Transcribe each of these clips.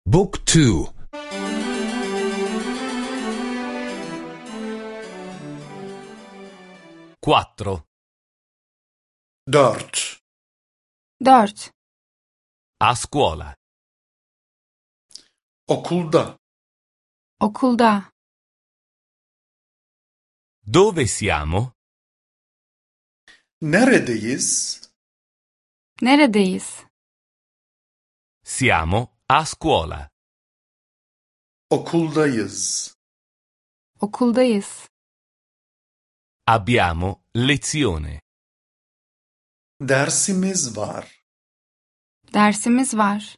Book 2. 4. Dört. 4. A scuola. Okulda. Okulda. Dove siamo? Neredeyiz? Neredeyiz? Siamo a scuola. Okuldayız. Okuldayız. Abbiamo lezione. Dersimiz var. Dersimiz var.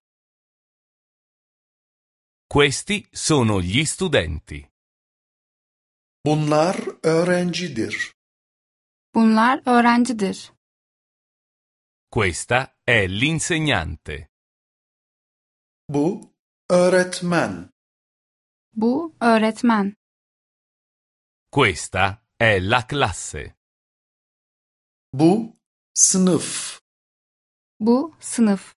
Questi sono gli studenti. Bunlar öğrencidir. Bunlar öğrencidir. Questa è l'insegnante. Bu öğretmen. Bu öğretmen. Questa è la classe. Bu sınıf. Bu sınıf.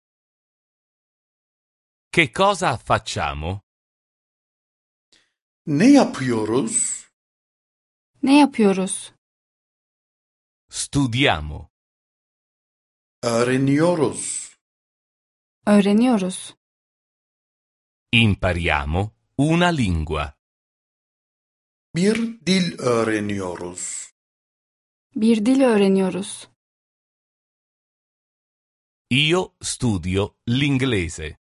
Che cosa facciamo? Ne yapıyoruz? Ne yapıyoruz? Studiamo. Öğreniyoruz. Öğreniyoruz. Impariamo una lingua. Bir dil öğreniyoruz. Bir dil öğreniyoruz. Io studio l'inglese.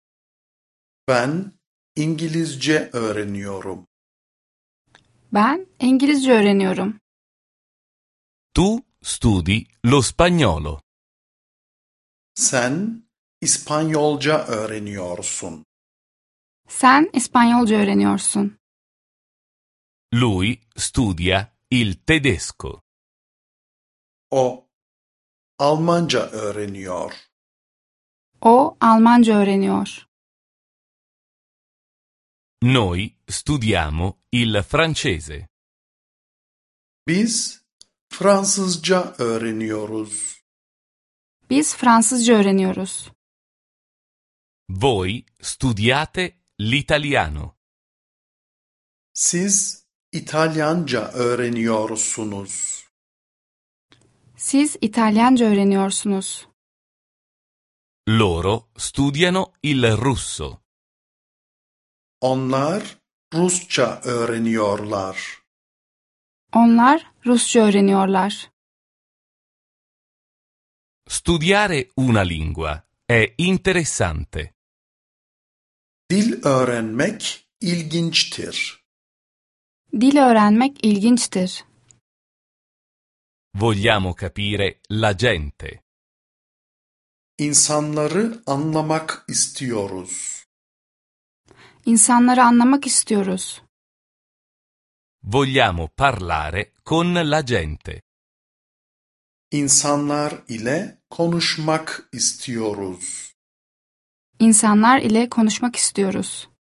Ben İngilizce öğreniyorum. Ben İngilizce öğreniyorum. Tu studi lo spagnolo. Sen İspanyolca öğreniyorsun. Sen İspanyolca öğreniyorsun. Lui studia il tedesco. O Almanca öğreniyor. O Almanca öğreniyor. Noi studiamo il francese. Biz Fransızca öğreniyoruz. Biz Fransızca öğreniyoruz. Voi studiate l'italiano. Siz İtalyanca öğreniyorsunuz. Siz İtalyanca öğreniyorsunuz. Loro studiano il russo. Onlar Rusça öğreniyorlar. Onlar Rusça öğreniyorlar. Studiare una lingua è interessante. Dil öğrenmek ilginçtir. Dil öğrenmek ilginçtir. Vogliamo capire la gente. İnsanları anlamak istiyoruz. İnsanları anlamak istiyoruz. Vogliamo parlare con la gente. İnsanlar ile konuşmak istiyoruz. İnsanlar ile konuşmak istiyoruz.